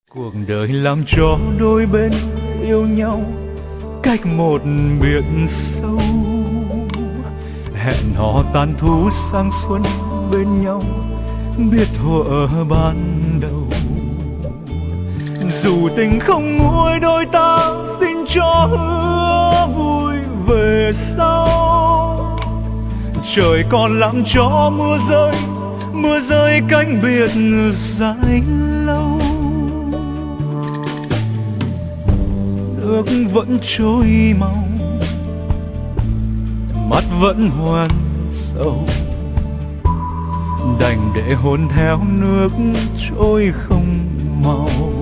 Cuộc đời làm cho đôi bên yêu nhau cách một biển sâu, hẹn hò tàn thu sang xuân bên nhau biết thuở ban đầu. Dù tình không nguôi, đôi ta xin cho hứa vui về sau. Trời còn làm cho mưa rơi cánh biển dài lâu. Nước vẫn trôi mau, mắt vẫn hoen sâu, đành để hồn theo nước trôi không màu.